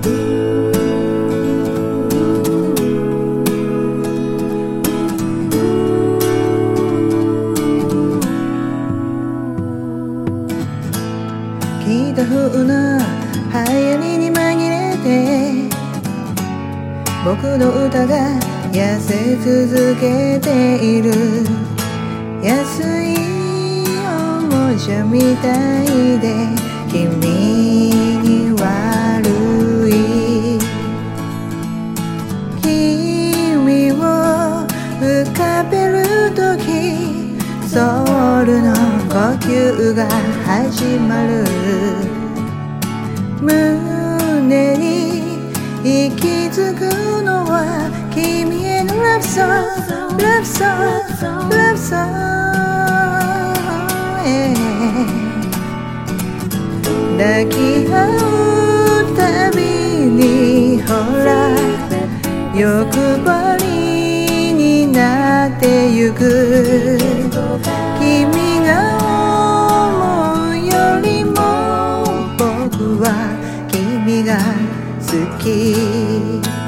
聞いた風な流行りに紛れて僕の歌が痩せ続けている。安いおもちゃみたいで君に悪い。君を浮かべるときソウルの呼吸が始まる。胸に息づくのは君へのラブソング、ラブソング、ラブソング、抱き合うたびにほら欲張りになってゆく。君が思うよりも僕は君が好き。